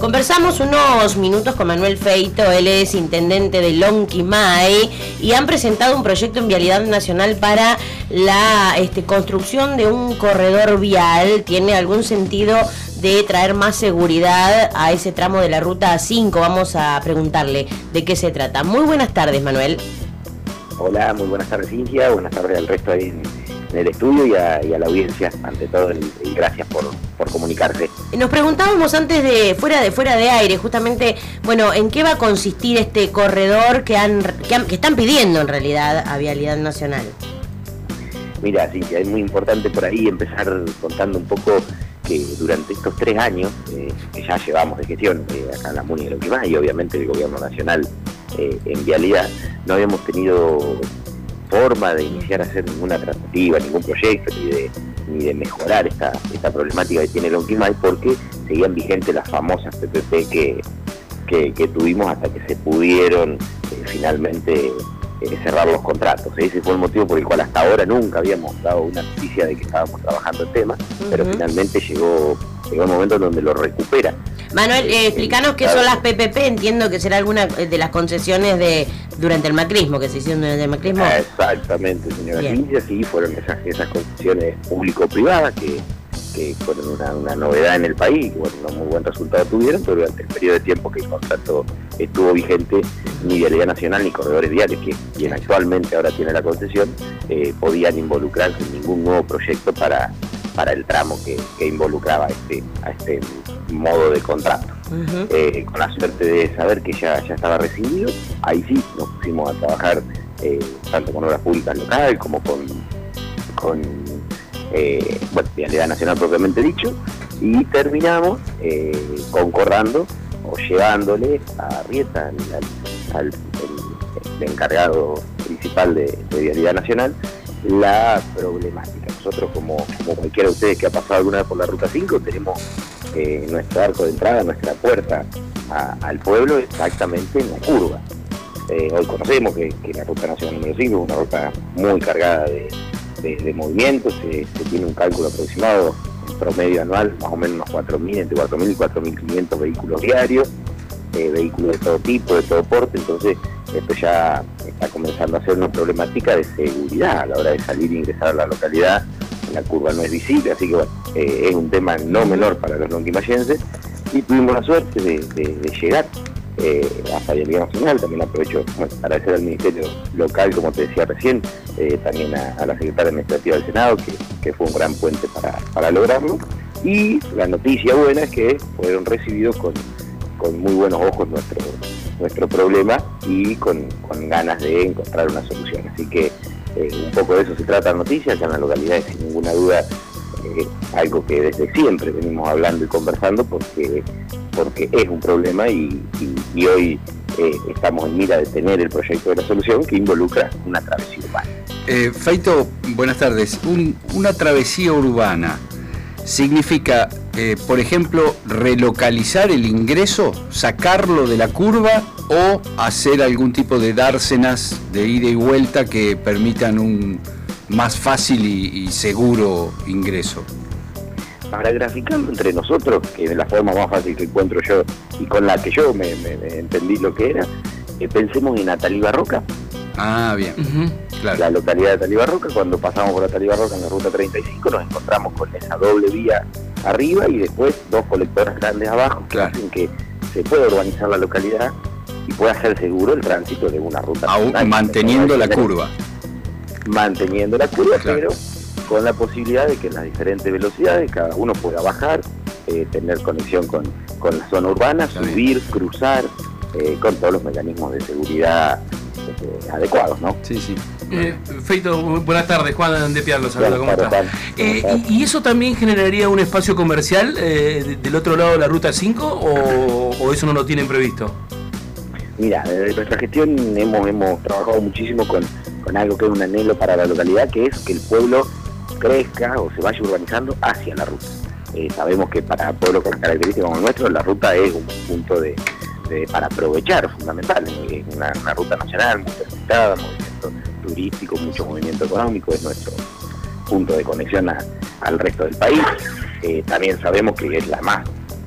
Conversamos unos minutos con Manuel Feito, él es intendente de Lonquimay y han presentado un proyecto en Vialidad Nacional para la construcción de un corredor vial. ¿Tiene algún sentido de traer más seguridad a ese tramo de la ruta 5? Vamos a preguntarle de qué se trata. Muy buenas tardes, Manuel. Hola, muy buenas tardes, Cintia. Buenas tardes al resto ahí en el estudio y a la audiencia. Ante todo, y gracias por comunicarse. Nos preguntábamos antes de fuera de aire, justamente, bueno, ¿en qué va a consistir este corredor que están pidiendo en realidad a Vialidad Nacional? Mira, Cintia, es muy importante por ahí empezar contando un poco que durante estos 3 años que ya llevamos de gestión acá en la MUNI de Lonquimay y obviamente el gobierno nacional en vialidad, no habíamos tenido forma de iniciar a hacer ninguna tratativa, ningún proyecto, ni de mejorar esta problemática que tiene Lonquimay, porque seguían vigentes las famosas PPP que tuvimos hasta que se pudieron finalmente cerrar los contratos. Ese fue el motivo por el cual hasta ahora nunca habíamos dado una noticia de que estábamos trabajando el tema, pero finalmente llegó el momento en donde lo recupera. Manuel, explícanos qué son las PPP. Entiendo que será alguna de las concesiones durante el macrismo, que se hicieron durante el macrismo. Exactamente, señora Cintia, sí, fueron esas concesiones público-privadas que fueron una novedad en el país, que bueno, un muy buen resultado tuvieron, pero durante el periodo de tiempo que el contrato estuvo vigente, ni Vialidad Nacional ni Corredores Viales, quien actualmente ahora tiene la concesión, podían involucrarse en ningún nuevo proyecto para el tramo que involucraba a este modo de contrato. Con la suerte de saber que ya estaba rescindido, ahí sí nos pusimos a trabajar tanto con obras públicas local como con Vialidad Nacional propiamente dicho, y terminamos concordando o llevándole a Rieta, al el encargado principal de Vialidad Nacional, la problemática. Nosotros, como cualquiera de ustedes que ha pasado alguna vez por la Ruta 5, tenemos nuestro arco de entrada, nuestra puerta al pueblo exactamente en la curva. Hoy conocemos que la Ruta Nacional número 5 es una ruta muy cargada de movimientos, se tiene un cálculo aproximado en promedio anual, más o menos unos 4.000, entre 4.000 y 4.500 vehículos diarios, vehículos de todo tipo, de todo porte. Entonces esto ya está comenzando a ser una problemática de seguridad a la hora de salir e ingresar a la localidad. La curva no es visible, así que bueno, es un tema no menor para los lonquimayenses, y tuvimos la suerte de llegar hasta Vialidad Nacional. También aprovecho para agradecer al Ministerio Local, como te decía recién, también a la Secretaria Administrativa del Senado, que fue un gran puente para lograrlo. Y la noticia buena es que fueron recibidos con muy buenos ojos nuestro problema y con ganas de encontrar una solución. Así que un poco de eso se trata la noticia. Acá en la localidad es sin ninguna duda algo que desde siempre venimos hablando y conversando, porque es un problema y hoy estamos en mira de tener el proyecto de la solución, que involucra una travesía urbana. Feito, buenas tardes. Una travesía urbana significa, por ejemplo, relocalizar el ingreso, sacarlo de la curva, o hacer algún tipo de dársenas de ida y vuelta que permitan un más fácil y seguro ingreso. Para graficarlo entre nosotros, que es la forma más fácil que encuentro yo y con la que yo me entendí lo que era, pensemos en Natalí Barroca. Ah, bien. Claro. La localidad de Natalí Barroca. Cuando pasamos por Natalí Barroca en la ruta 35 nos encontramos con esa doble vía arriba y después 2 colectoras grandes abajo, que hacen que se pueda urbanizar la localidad y pueda ser seguro el tránsito de una ruta. Manteniendo la curva. Manteniendo la curva, claro, pero con la posibilidad de que en las diferentes velocidades cada uno pueda bajar, tener conexión con la zona urbana, subir, cruzar, con todos los mecanismos de seguridad adecuados, ¿no? Sí. Feito, buenas tardes, Juan de Piar, lo saluda, ¿cómo está? ¿Y eso también generaría un espacio comercial del otro lado de la Ruta 5 o eso no lo tienen previsto? Mira, desde nuestra gestión hemos trabajado muchísimo con algo que es un anhelo para la localidad, que es que el pueblo crezca o se vaya urbanizando hacia la ruta. Sabemos que para pueblos con características como el nuestro, la ruta es un punto para aprovechar fundamental. Es una ruta nacional muy transitada, movimiento turístico, mucho movimiento económico, es nuestro punto de conexión al resto del país. También sabemos que es la más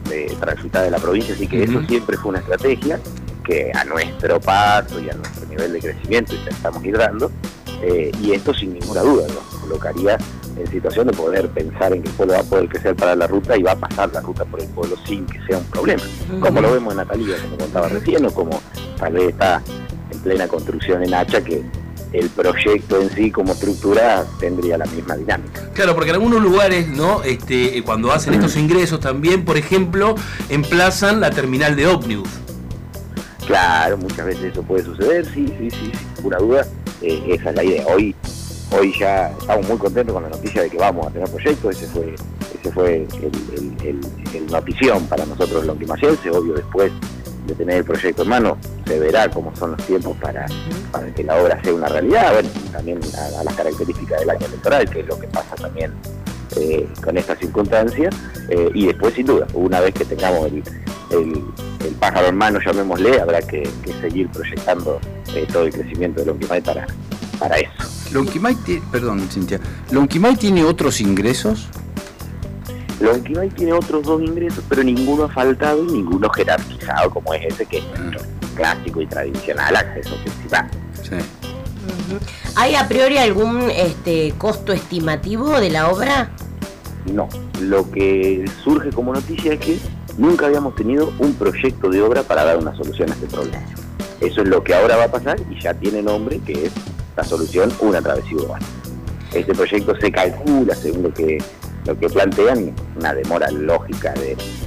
transitada de la provincia, así que eso siempre fue una estrategia que a nuestro paso y a nuestro nivel de crecimiento intentamos ir dando, y esto sin ninguna duda nos colocaría en situación de poder pensar en que el pueblo va a poder crecer para la ruta y va a pasar la ruta por el pueblo sin que sea un problema, como lo vemos en Natalía, como contaba recién, o como tal vez está en plena construcción en Hacha, que el proyecto en sí como estructura tendría la misma dinámica. Claro, porque en algunos lugares, ¿no? Cuando hacen estos ingresos también, por ejemplo, emplazan la terminal de ómnibus. Claro, muchas veces eso puede suceder, sí, sin ninguna duda, esa es la idea. Hoy ya estamos muy contentos con la noticia de que vamos a tener proyectos, ese fue el notición para nosotros lonquimayenses. Obvio, después de tener el proyecto en mano se verá cómo son los tiempos para que la obra sea una realidad, bueno, también a las características del año electoral, que es lo que pasa también con estas circunstancias, y después sin duda, una vez que tengamos el pájaro en mano, llamémosle, habrá que seguir proyectando todo el crecimiento de Lonquimay para eso. Lonquimay, perdón, Cintia, ¿Lonquimay tiene otros ingresos? Lonquimay tiene otros 2 ingresos, pero ninguno faltado y ninguno jerarquizado como es ese, que es nuestro clásico y tradicional acceso principal. Sí. ¿Hay a priori algún costo estimativo de la obra? No, lo que surge como noticia es que nunca habíamos tenido un proyecto de obra para dar una solución a este problema. Eso es lo que ahora va a pasar y ya tiene nombre, que es la solución Una Travesía Urbana. Este proyecto se calcula, según lo que plantean, una demora lógica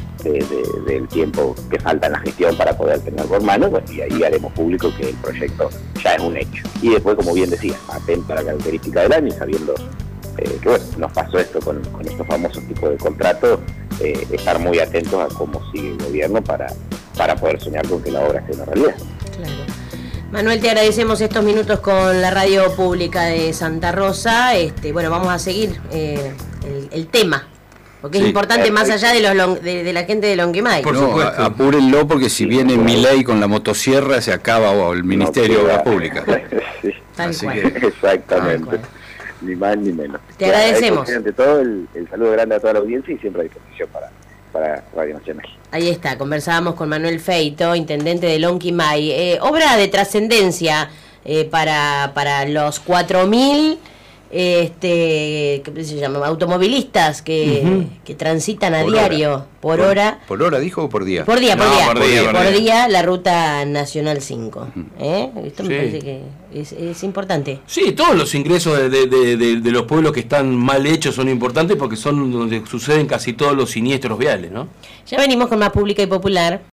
del tiempo que falta en la gestión para poder tener por mano, bueno, y ahí haremos público que el proyecto ya es un hecho. Y después, como bien decía, atento a la característica del año y sabiendo que bueno, nos pasó esto con estos famosos tipos de contratos, estar muy atentos a cómo sigue el gobierno para poder soñar con que la obra sea una realidad. Claro. Manuel, te agradecemos estos minutos con la radio pública de Santa Rosa. Bueno, vamos a seguir el tema, porque es importante más allá de la gente de Lonquimay. Por supuesto. Apúrenlo, porque si viene Milei con la motosierra se acaba el Ministerio de Obras Públicas. Así que exactamente. Ni más ni menos. Te agradecemos. Ante todo, el saludo grande a toda la audiencia y siempre a disposición para Radio Nacional. Ahí está, conversábamos con Manuel Feito, intendente de Lonquimay. Obra de trascendencia para los 4.000 ¿qué se llama? Automovilistas que transitan a diario por hora. ¿Por hora dijo o por día? Por día la ruta Nacional 5. Esto me parece que es importante. Sí, todos los ingresos de los pueblos que están mal hechos son importantes, porque son donde suceden casi todos los siniestros viales, ¿no? Ya venimos con más Pública y Popular.